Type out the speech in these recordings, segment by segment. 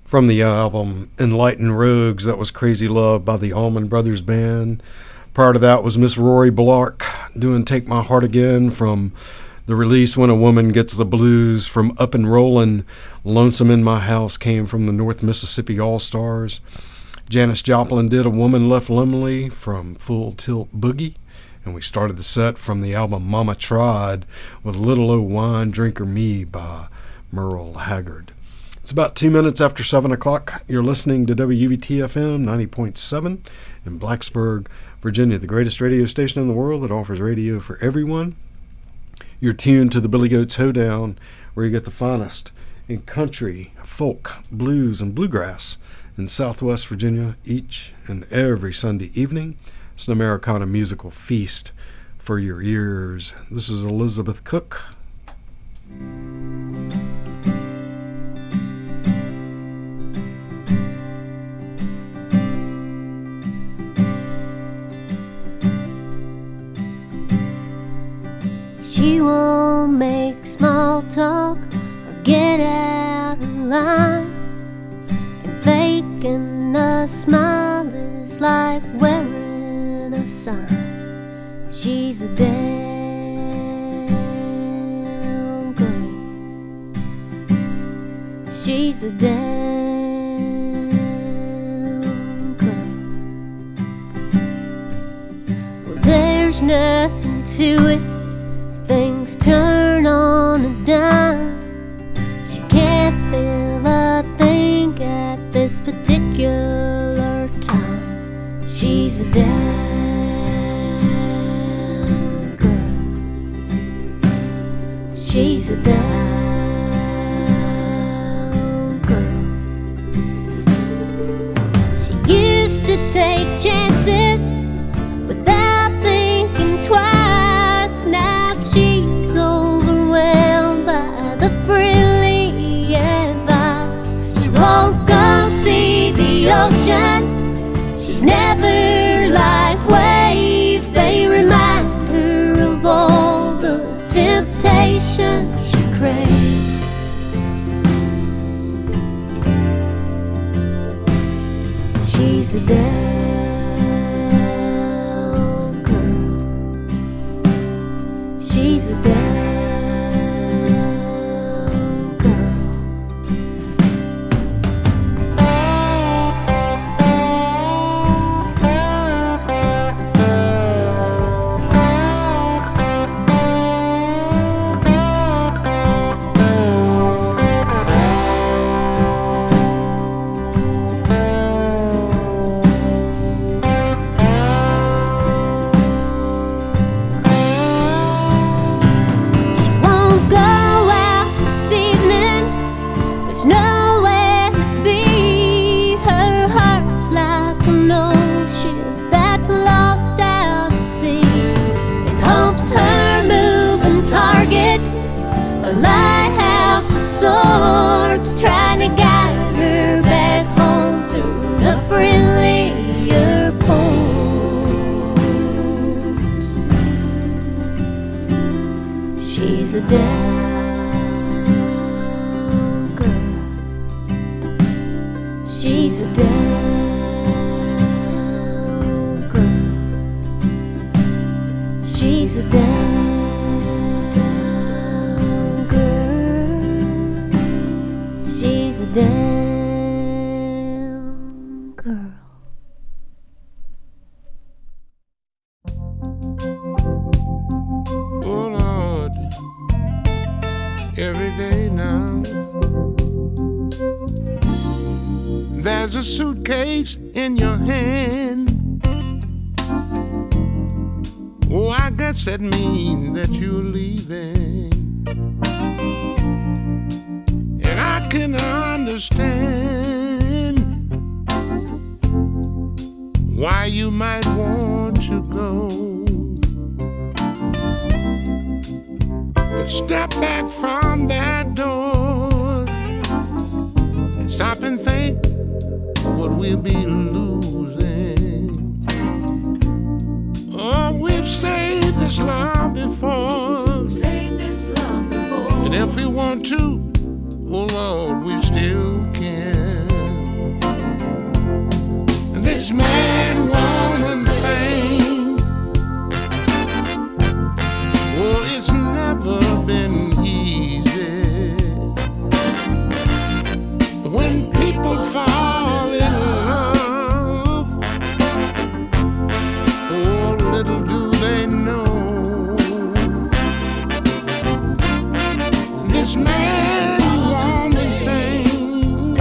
From the album Enlightened Rogues, that was Crazy Love by the Allman Brothers Band. Prior to that was Miss Rory Blark doing Take My Heart Again from the release When a Woman Gets the Blues. From Up and Rollin', Lonesome in My House came from the North Mississippi All-Stars. Janis Joplin did A Woman Left Lonely from Full Tilt Boogie. And we started the set from the album Mama Tried with Little O Wine Drinker Me by Merle Haggard. It's about 2 minutes after 7 o'clock. You're listening to WVT-FM 90.7 in Blacksburg, Virginia, the greatest radio station in the world that offers radio for everyone. You're tuned to the Billy Goats Hoedown, where you get the finest in country, folk, blues, and bluegrass in Southwest Virginia each and every Sunday evening. It's an Americana musical feast for your ears. This is Elizabeth Cook. She won't make small talk or get out of line. And faking a smile is like wearing a sign. She's a damn girl. She's a damn girl. Well, there's nothing to it. Things turn on a dime. She can't feel a thing at this particular time. She's a damn girl. She's a damn girl. She used to take chances without thinking twice. Now she's overwhelmed by the friendly advice. She won't go see the ocean. She's never like waves. They remind her of all the temptation she craves. She's a damn girl. She's a damn swords, trying to guide her back home through the friendlier ports. She's a damn girl. She's a damn girl. She's a damn. Damn girl. Oh Lord, every day now there's a suitcase in your hand. Oh, I guess that means that you're leaving. And I can understand why you might want to go. But step back from that door and stop and think what we'll be losing. Oh, we've saved this love before. And if we want to, oh Lord, we still can. when people fall in love. Oh, little do they know, this man-woman thing,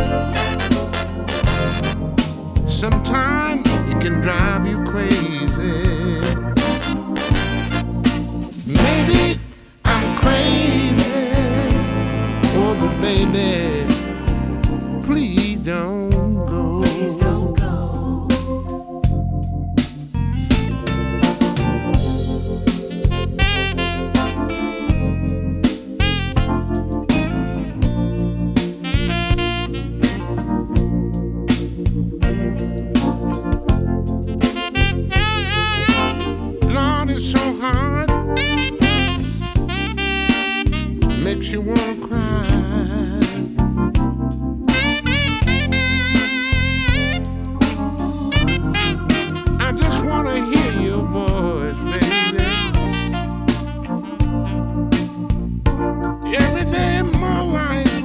sometimes it can drive you crazy. Maybe I'm crazy, oh, but baby, please don't go. Please don't go. Lord, it's so hard, makes you wanna cry. I just wanna hear your voice, baby. Every day in my life,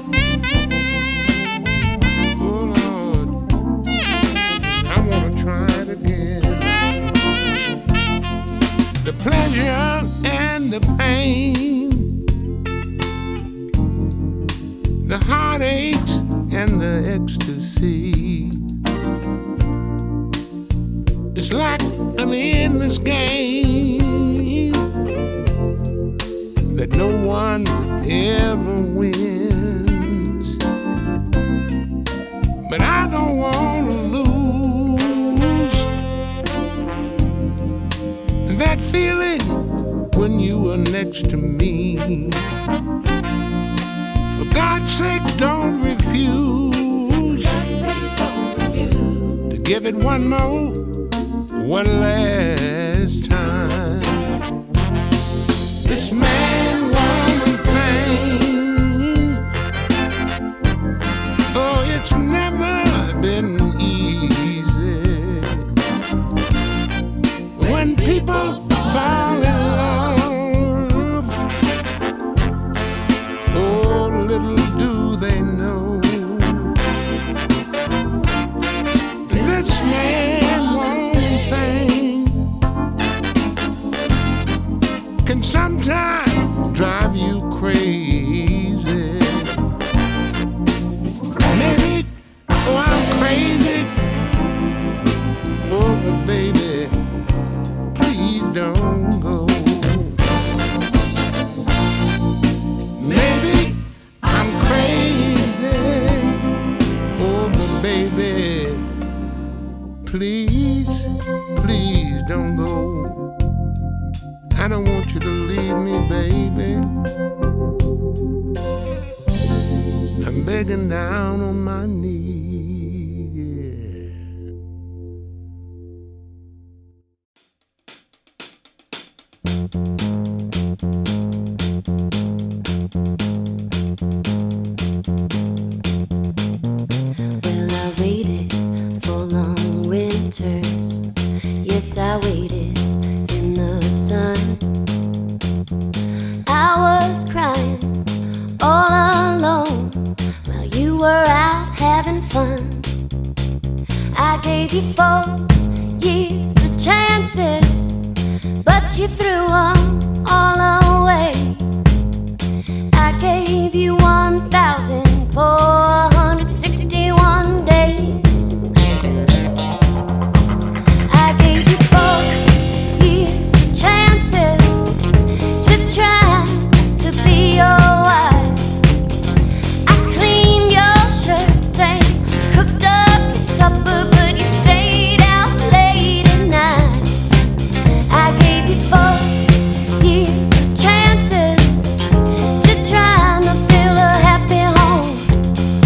oh Lord, I wanna try it again. The pleasure and the pain, the heartaches and the ecstasy, it's like an endless game that no one ever wins. But I don't want to lose that feeling when you are next to me. For God's sake, don't refuse to give it one last time. This man-woman thing, oh, it's never been easy. When people fall in love, oh, little do they know, this man-woman thing can sometimes drive you crazy. Maybe, oh, I'm crazy, oh, but baby, please don't go. Maybe I'm crazy, oh, but baby, please, please don't go. I don't want you to leave me, baby. I'm begging down on my knees. Well, I waited for long winters. Yes, I waited in the sun. I was crying all alone while you were out having fun. I gave you 4 years of chances, but you threw them all away. I gave you 1,461 days. I gave you 4 years of chances to try to be your wife. I cleaned your shirts and cooked up your supper, but you stayed out late at night. I gave you 4 years of chances to try to build a happy home.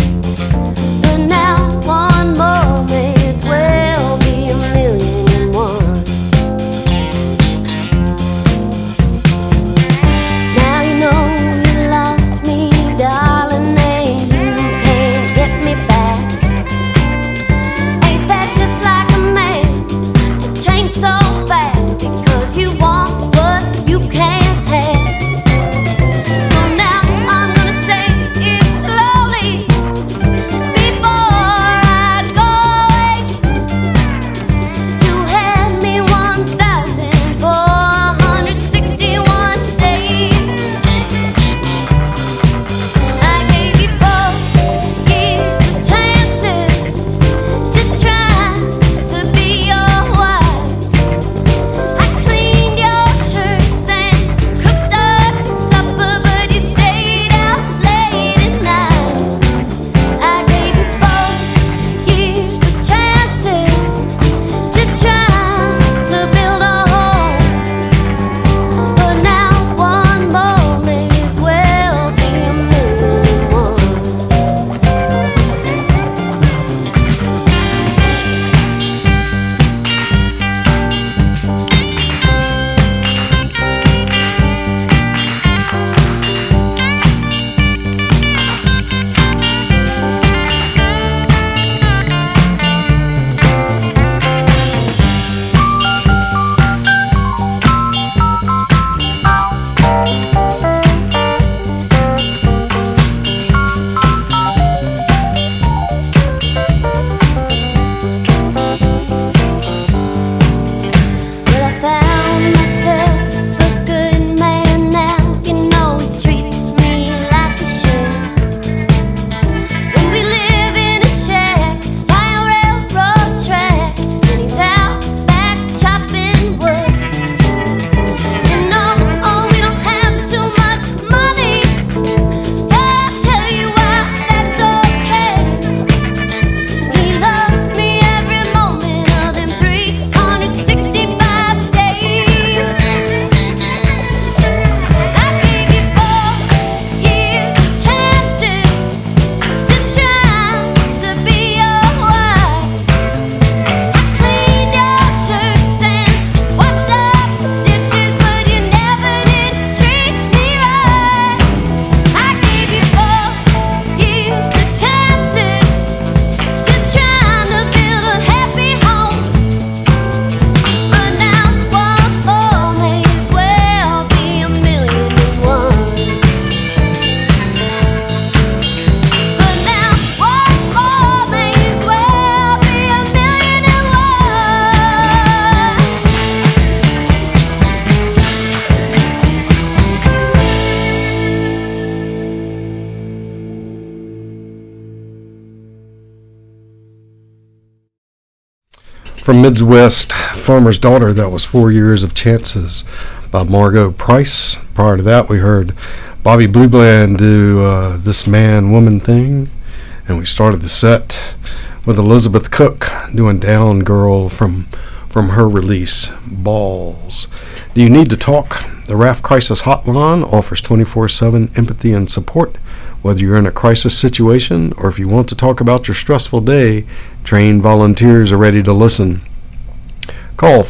From Midwest Farmer's Daughter, that was 4 Years of Chances by Margot Price. Prior to that, we heard Bobby Blue Bland do This Man Woman Thing. And we started the set with Elizabeth Cook doing Down Girl from her release, Balls. Do you need to talk? The RAF Crisis Hotline offers 24/7 empathy and support. Whether you're in a crisis situation or if you want to talk about your stressful day, trained volunteers are ready to listen. Call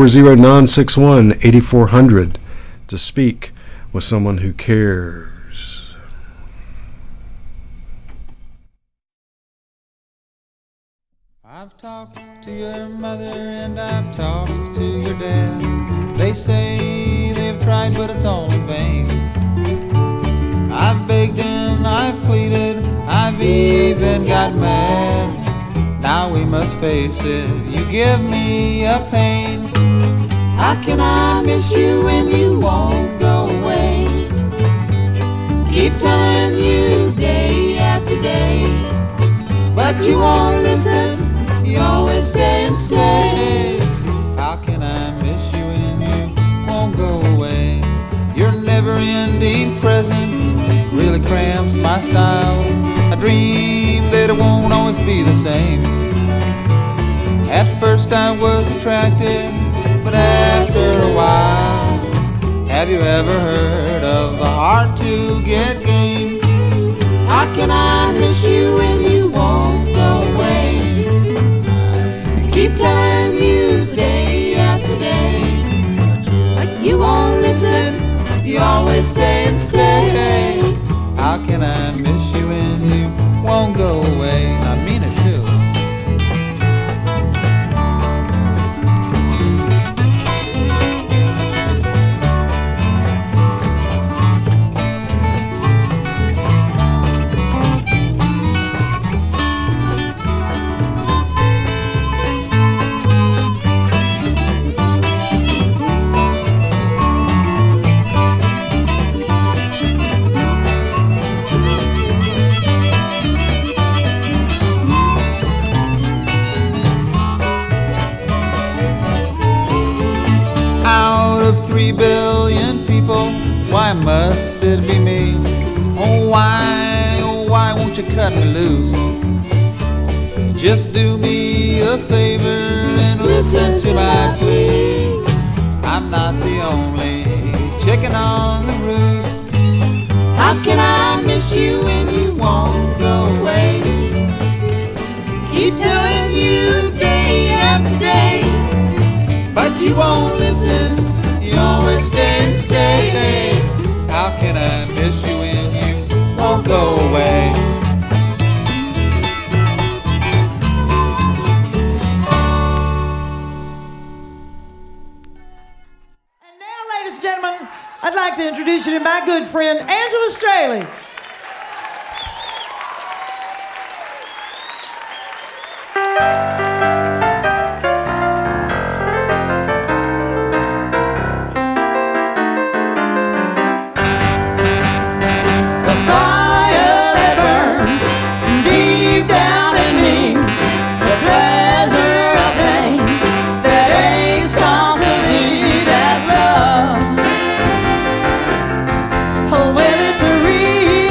540-961-8400 to speak with someone who cares. I've talked to your mother and I've talked to your dad. They say they've tried, but it's all in vain. I've begged and I've pleaded, I've even got mad. Now we must face it, you give me a pain. How can I miss you when you won't go away? Keep telling you day after day, but you won't listen, you always stay and stay. How can I miss you when you won't go away? Your never-ending presence really cramps my style. I dream that it won't always be the same. At first I was attracted, but after a while, have you ever heard of a hard to get game? How can I miss you when you won't go away? I keep telling you day after day, but you won't listen, you always stay and stay. How can I miss you when you won't go away? I mean it too. Out of 3 billion people, why must it be me? Oh why won't you cut me loose? Just do me a favor and listen to my plea. I'm not the only chicken on the roost. How can I miss you when you won't go away? Keep telling you day after day, but you won't listen, you always stay and stay. How can I miss you when you won't go away? And now, ladies and gentlemen, I'd like to introduce you to my good friend, Angela Straley. Well, it's a real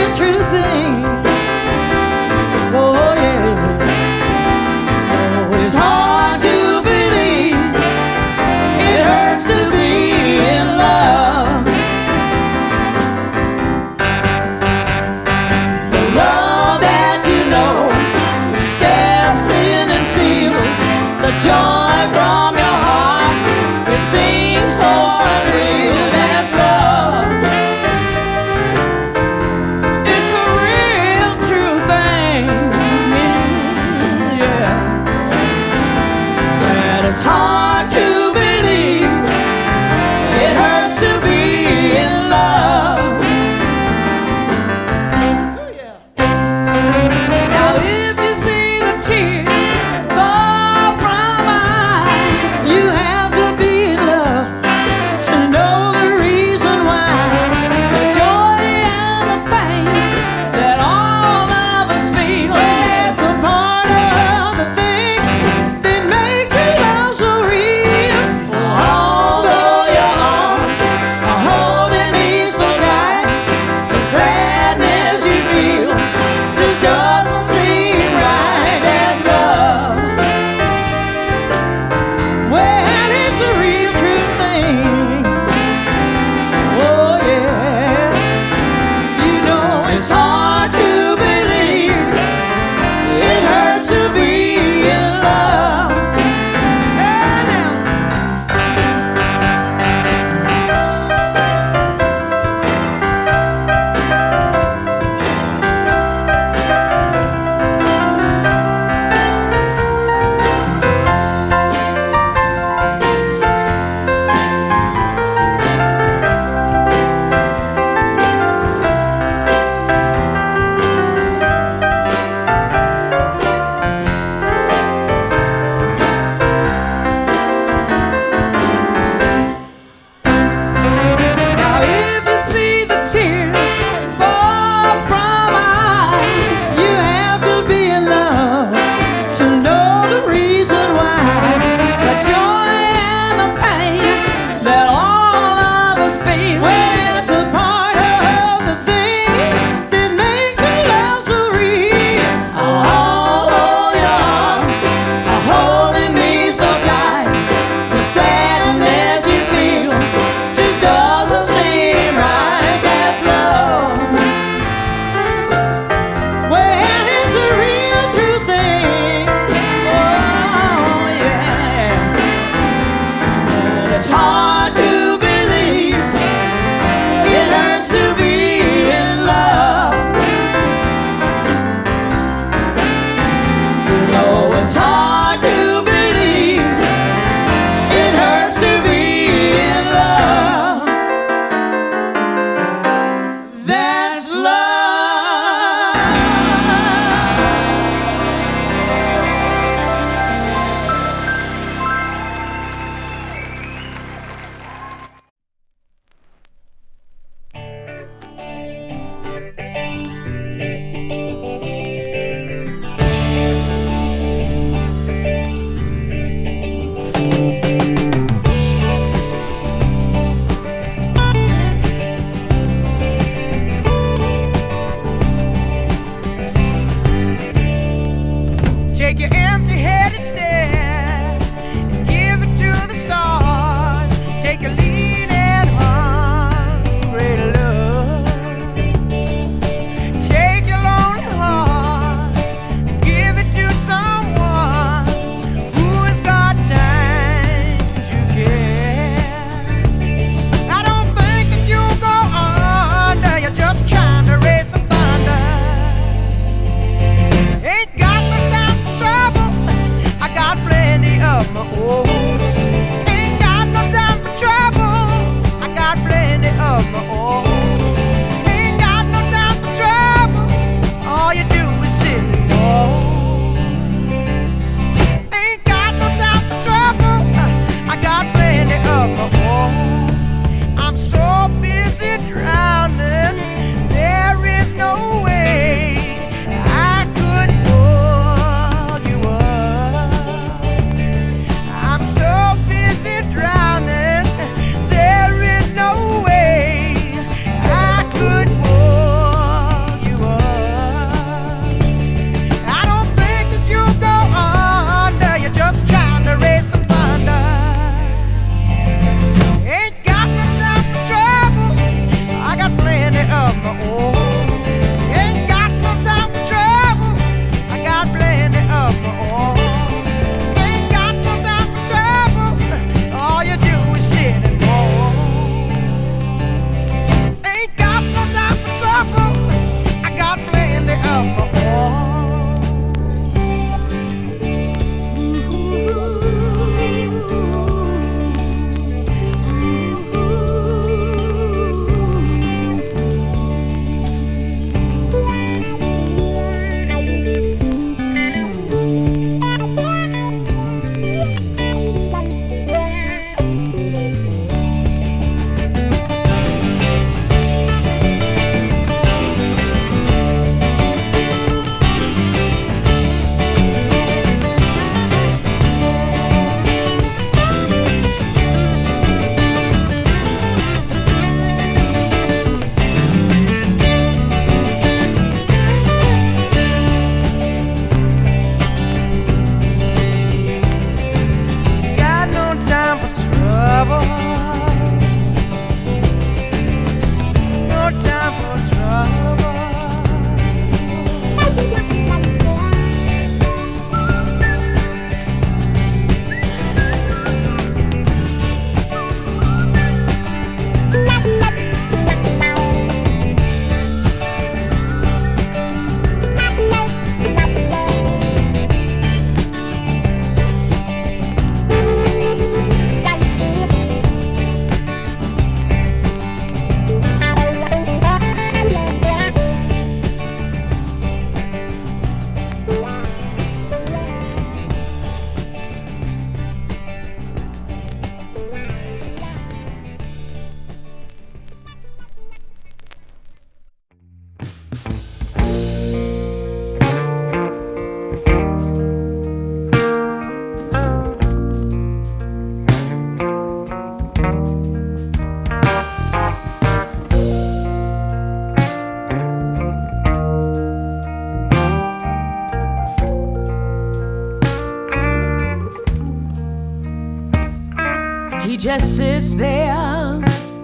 he just sits there,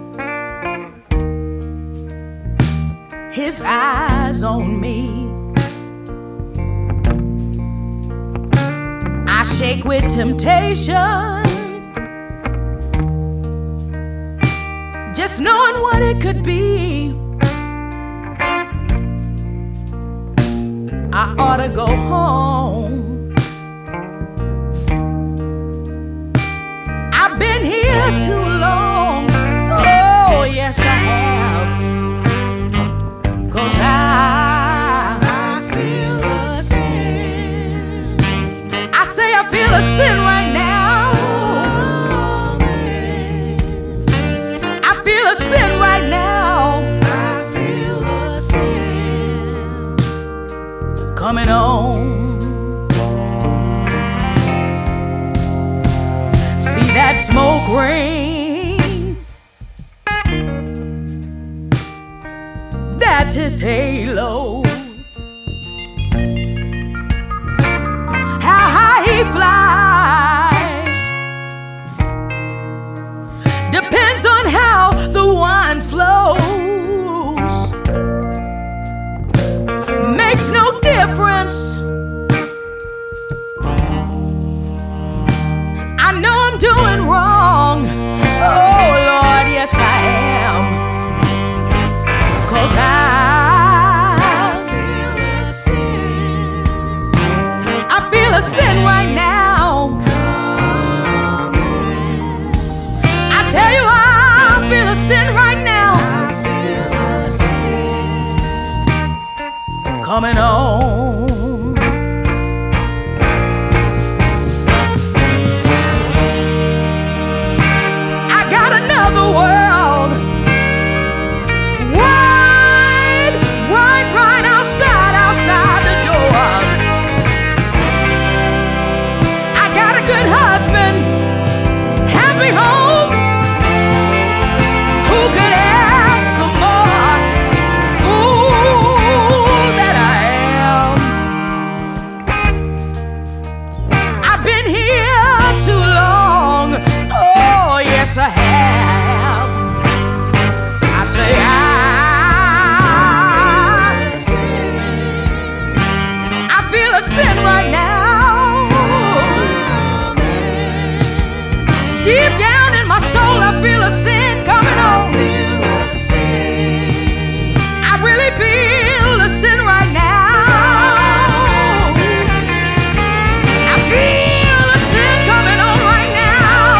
his eyes on me. I shake with temptation, just knowing what it could be. I ought to go home. I've been here too long. Oh, yes, I have. 'Cause I feel a sin. I say I feel a sin right now. I feel a sin right now. I feel a sin coming on. See that smoke ring? That's his halo. How high he flies depends on how the wine flows. Makes no difference. I know I'm doing wrong. Oh Lord, yes I am. 'Cause I feel a sin right now. I tell you, I feel a sin right now. Coming on. I got another world. Right outside the door. I got a good husband, happy home. Who could ask for more? Ooh, that I am. I've been here too long. Oh, yes, I have. I say I feel a sin right now. Deep down in my soul, I feel a sin coming on. I really feel a sin right now. I feel a sin coming on right now.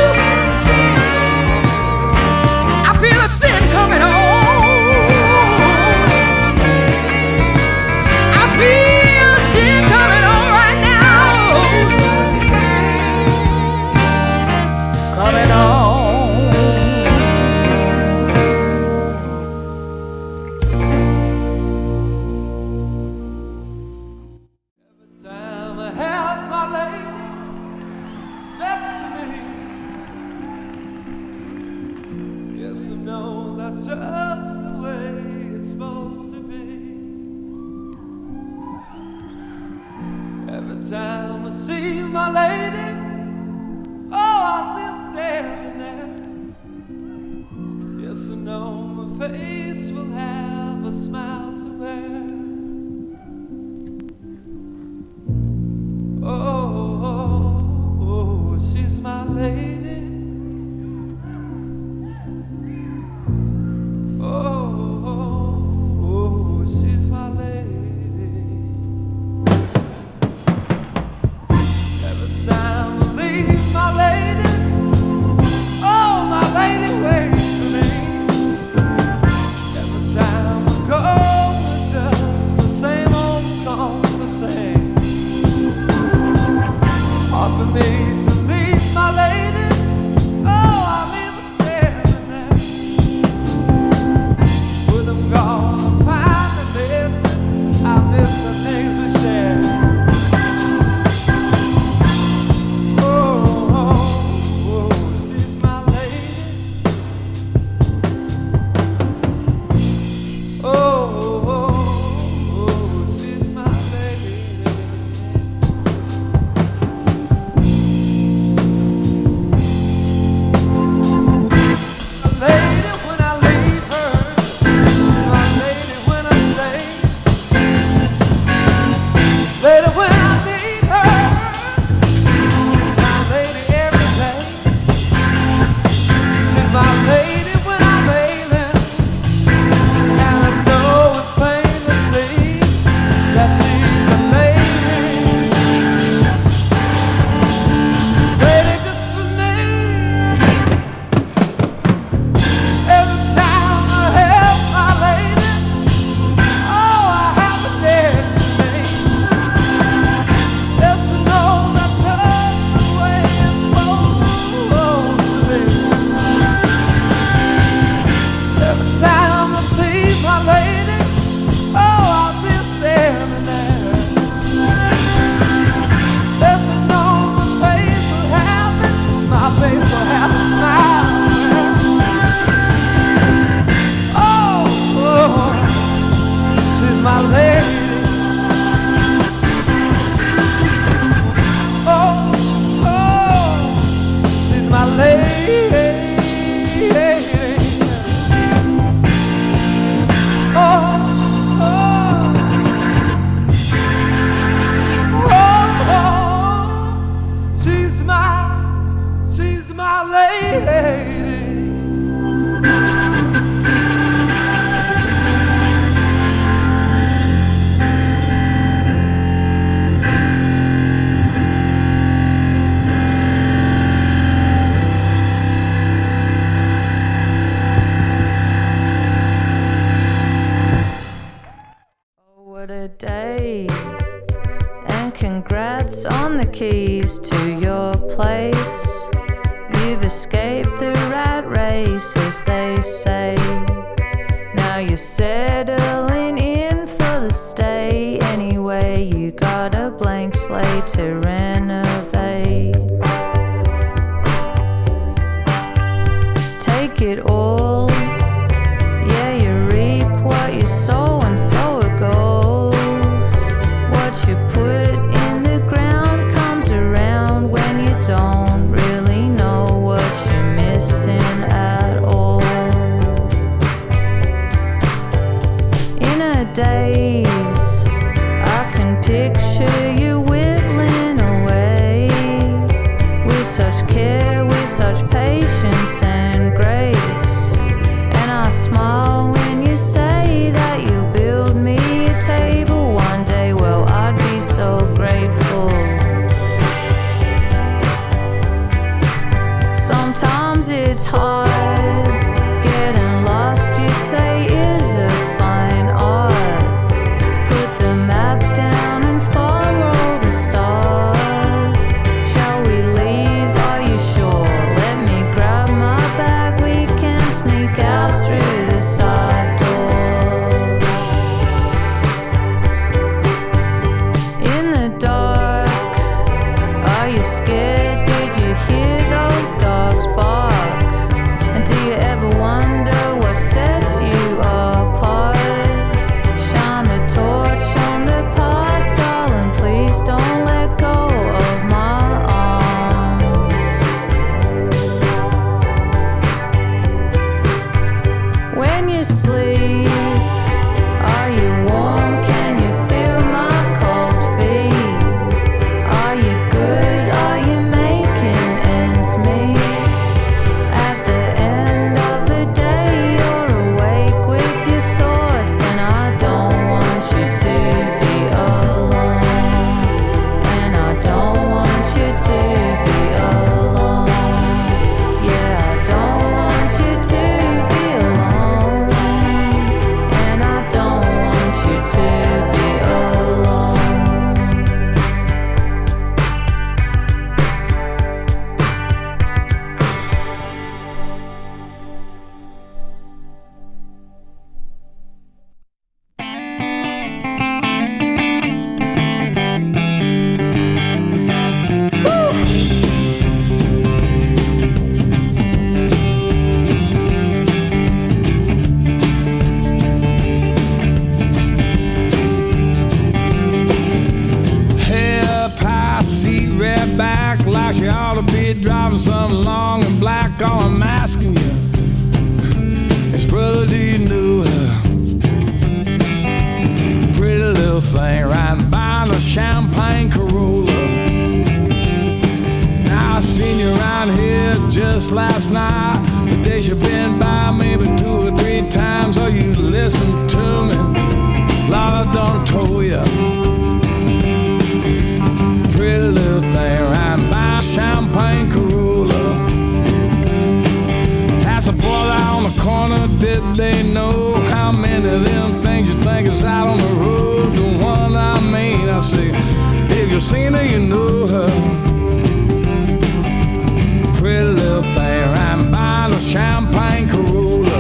I feel a sin coming on. I feel sin coming on right now. Coming on. Every time I have my lady next to me, yes, I know that's just the way it's supposed to be. Every time I see my lady, oh, I see her standing there. Yes, I know my face will have a smile to wear. Oh, she's my lady. Oh, she's my lady. Every time congrats on the keys to your place. You've escaped the rat race, as they say. Now you're settling in for the stay. Anyway, you got a blank slate to renovate. Take it all. Yeah, you reap what you sow, and so it goes. What you put in the ground comes around when you don't really know what you're missing at all. In a daze, I can picture you whittling away with such care, with such patience and grace. And I smile when you say that you'll build me a table one day. Well, I'd be so grateful. Sometimes it's hard. Getting lost, you say, is a fine art. Put the map down and follow the stars. Shall we leave? Are you sure? Let me grab my bag. We can sneak out through the side door. In the dark, are you scared? Did you hear those dogs bark? And do you ever wonder what sets you apart? Shine the torch on the path, darling. Please don't let go of my arm. When you sleep, are you warm? Can you feel my cold feet? Are you good? Are you making ends meet? At the end of the day, you're awake with your thoughts, and I don't want you to be alone. And I don't want you to be alone. Yeah, I don't want you to be alone. And I don't want you to be alone. Hair pie, seat red back, like she ought to be driving something long and black. All I'm asking you is, brother, do you know her? Pretty little thing riding by in a champagne Corolla. Now I seen you around here just last night. Today she been by maybe 2 or 3 times. Oh, you listen to me, Lord, I done told you. Pretty little thing riding by champagne Corolla. That's a boy out on the corner. Did they know how many of them things you think is out on the road? The one I mean, I say, if you've seen her, you know her. Pretty little thing riding by in a champagne Corolla.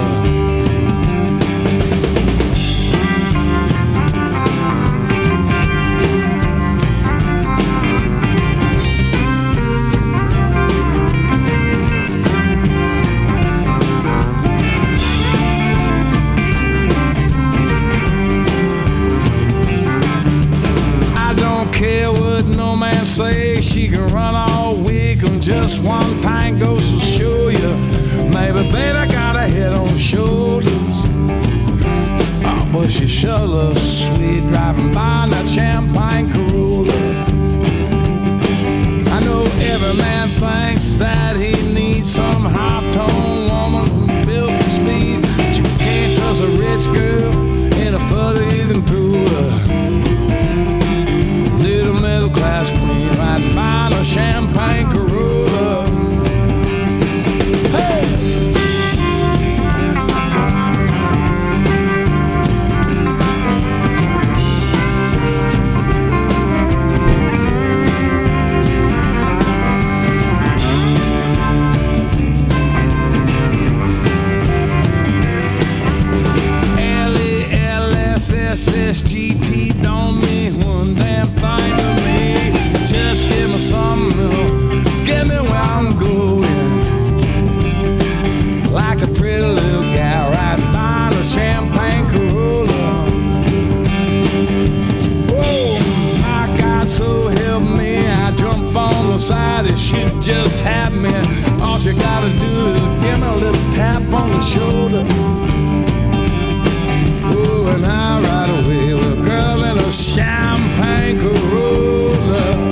I don't care what no man say. She can run all week on just one pint. Goes to show you, maybe baby got a head on her shoulders. Oh, but she sure looks sweet driving by in that champagne Corolla. I know every man thinks that he needs some high-tone woman who built the speed, but you can't trust a rich girl any further you can throw her. Little middle-class queen riding by in a champagne Corolla. Hey! somebody should just have me. All she gotta do is give me a little tap on the shoulder. Oh, and I ride away with a girl in a champagne Corolla.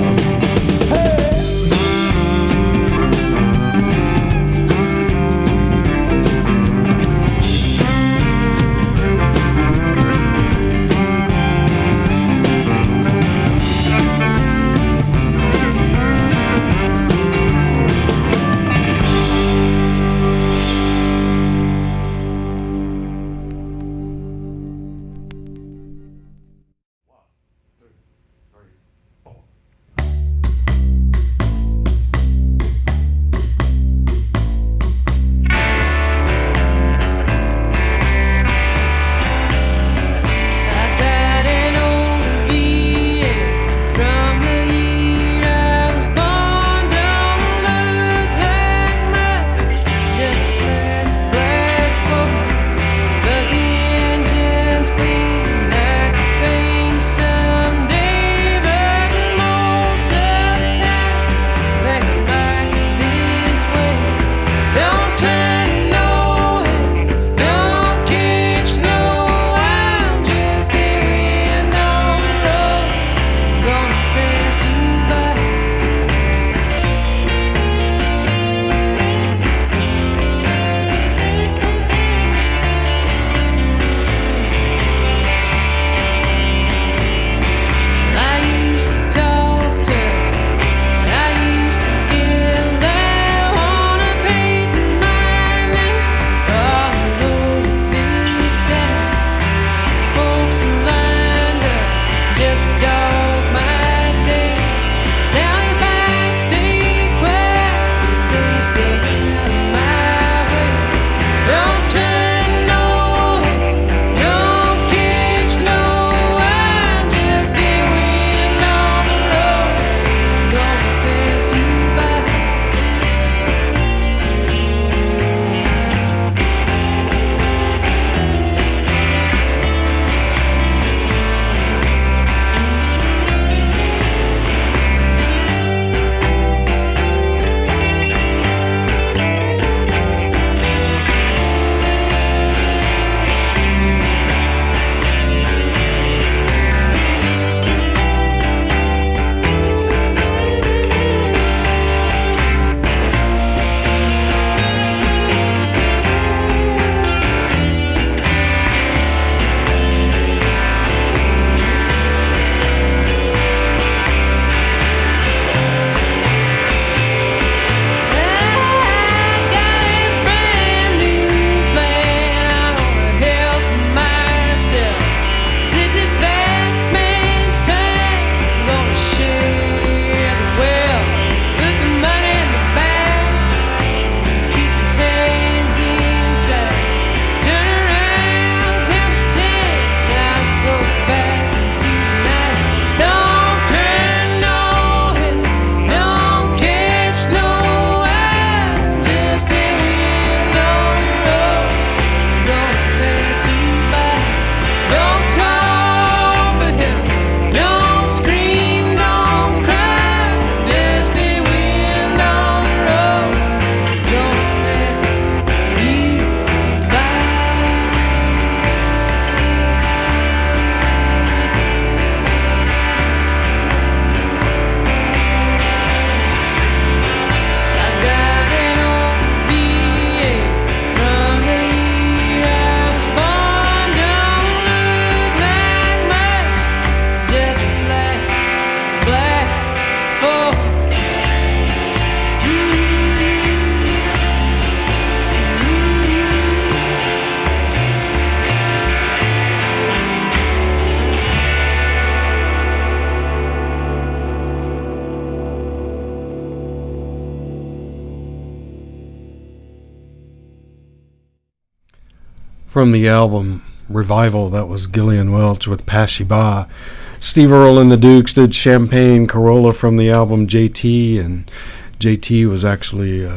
From the album Revival, that was Gillian Welch with Pass You By. Steve Earle and the Dukes did Champagne Corolla from the album JT, and JT was actually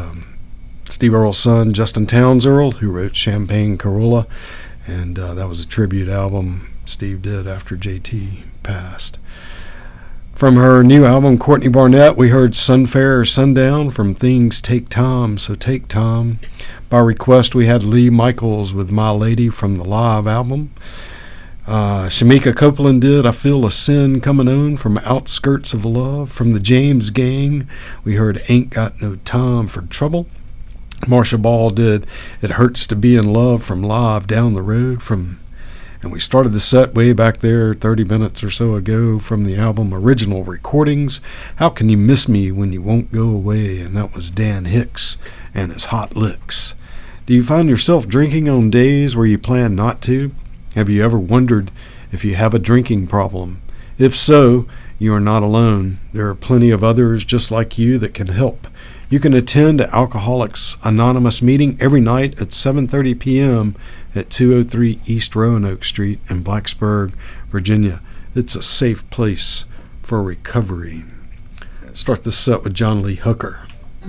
Steve Earle's son, Justin Townes Earle, who wrote Champagne Corolla, and that was a tribute album Steve did after JT passed. From her new album, Courtney Barnett, we heard Sunfair or Sundown from Things Take Time, So Take Time. By request, we had Lee Michaels with My Lady from the live album. Shamika Copeland did I Feel a Sin Coming On from Outskirts of Love. From the James Gang, we heard Ain't Got No Time for Trouble. Marsha Ball did It Hurts to Be in Love from Live Down the Road. And we started the set way back there 30 minutes or so ago from the album Original Recordings, How Can You Miss Me When You Won't Go Away? And that was Dan Hicks and his Hot Licks. Do you find yourself drinking on days where you plan not to? Have you ever wondered if you have a drinking problem? If so, you are not alone. There are plenty of others just like you that can help. You can attend an Alcoholics Anonymous meeting every night at 7:30 p.m. at 203 East Roanoke Street in Blacksburg, Virginia. It's a safe place for recovery. Start this set with John Lee Hooker.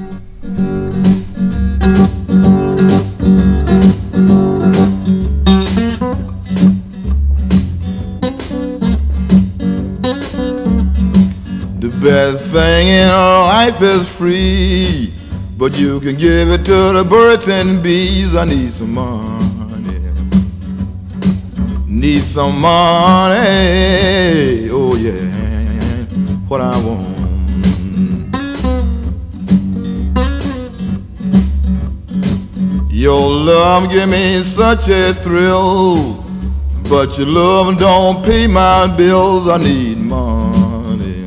The best thing in life is free, but you can give it to the birds and bees. I need some money, need some money, oh yeah, what I want. Your love give me such a thrill, but your love don't pay my bills. I need money,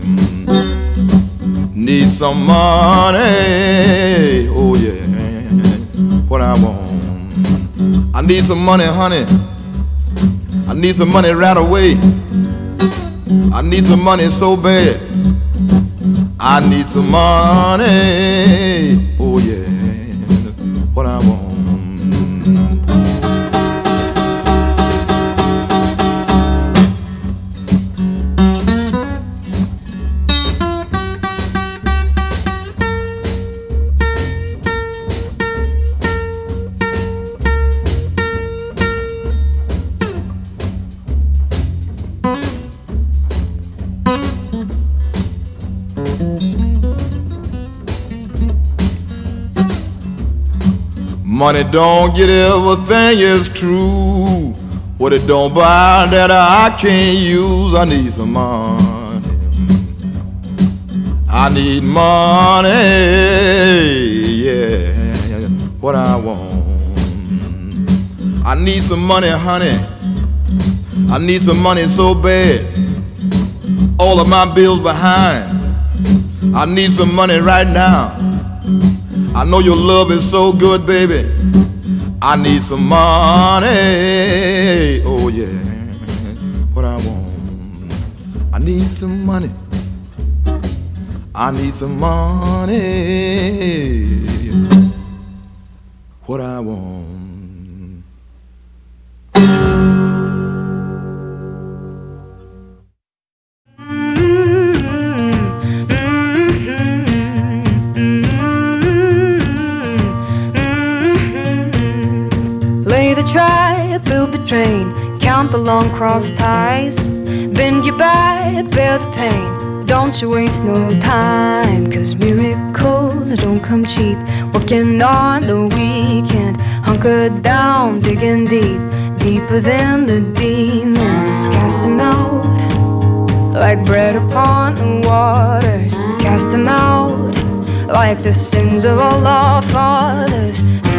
need some money, oh yeah, what I want. I need some money, honey, I need some money right away. I need some money so bad, I need some money, oh yeah, what I want. Money don't get everything is true. What it don't buy that I can't use. I need some money, I need money, yeah, what I want. I need some money, honey, I need some money so bad. All of my bills behind, I need some money right now. I know your love is so good, baby. I need some money, oh yeah, what I want. I need some money, I need some money, what I want. Train, count the long cross ties, bend your back, bear the pain. Don't you waste no time, 'cause miracles don't come cheap. Working on the weekend, hunker down, digging deep, deeper than the demons. Cast them out like bread upon the waters. Cast them out like the sins of all our fathers.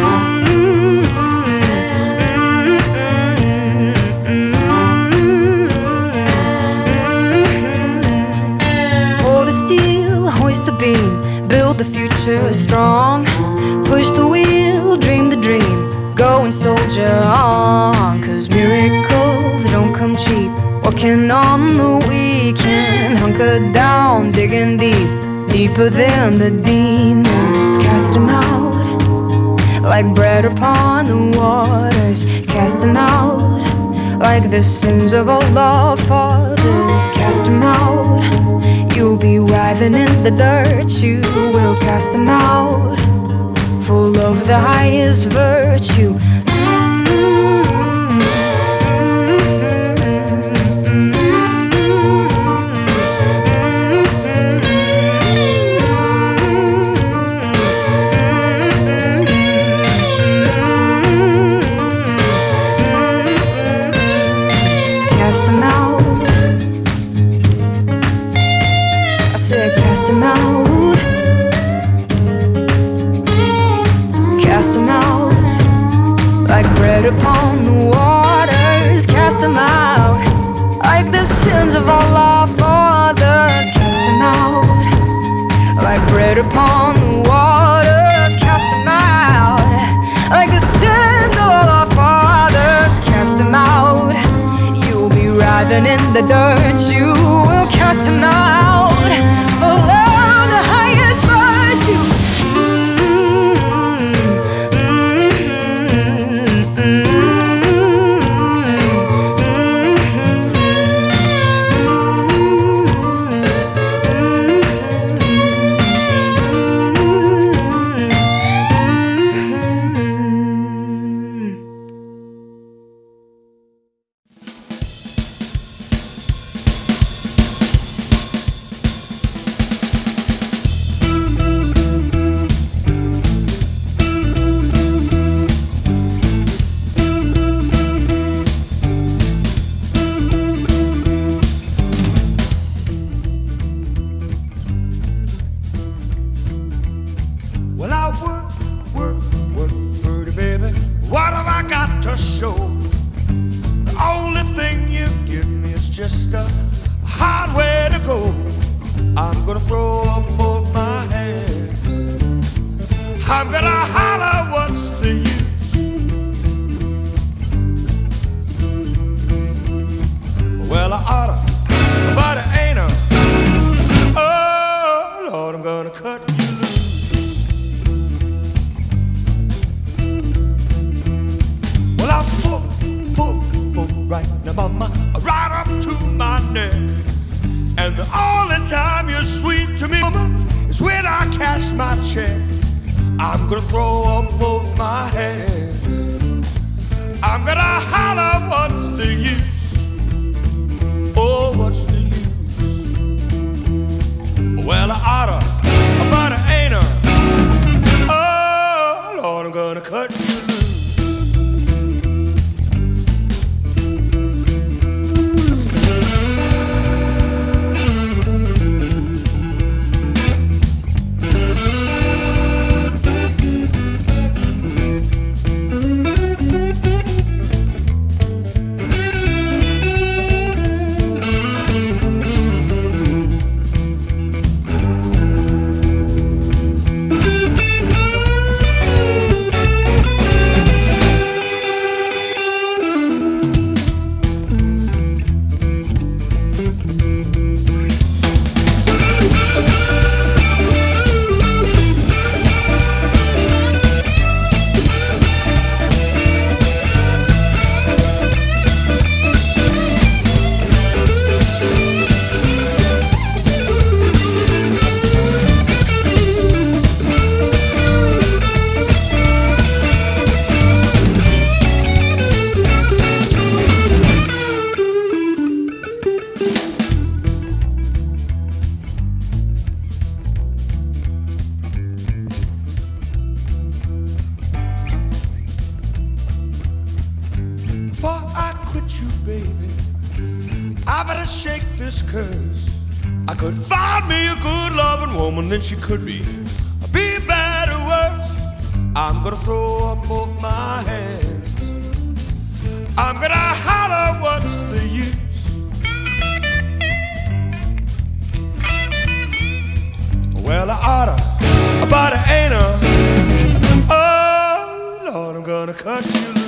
Build the future strong. Push the wheel, dream the dream. Go and soldier on, 'cause miracles don't come cheap. Working on the weekend, hunker down, digging deep, deeper than the demons. Cast them out like bread upon the waters. Cast them out like the sins of all our fathers. Cast them out, you'll be writhing in the dirt. You will cast them out, full of the highest virtue. cast him out, cast him out, like bread upon the waters, cast him out, like the sins of all our fathers, cast him out, like bread upon the waters, cast him out, like the sins of all our fathers, cast him out. You'll be writhing in the dirt, you will cast him out. For love, the highest virtue. She could be bad or worse. I'm gonna throw up both my hands. I'm gonna holler, what's the use? Well, I oughta, but I ain't a. Oh Lord, I'm gonna cut you loose.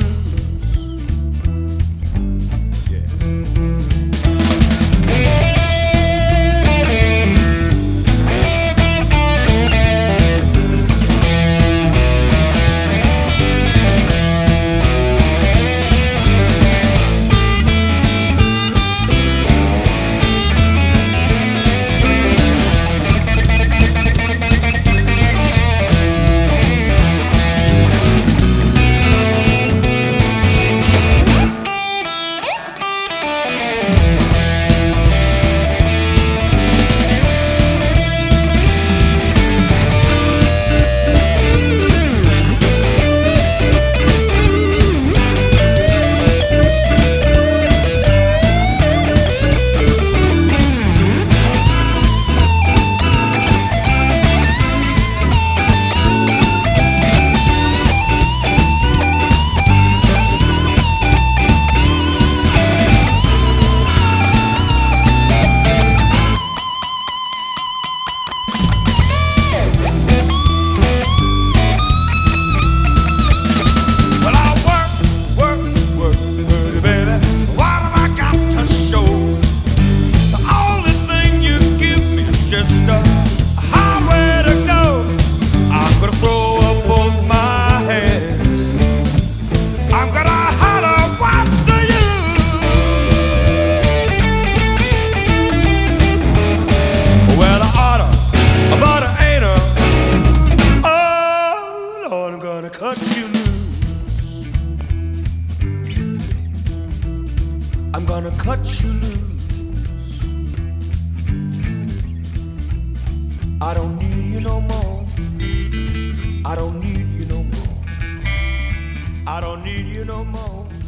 you lose. I don't need you no more. I don't need you no more. I don't need you no more.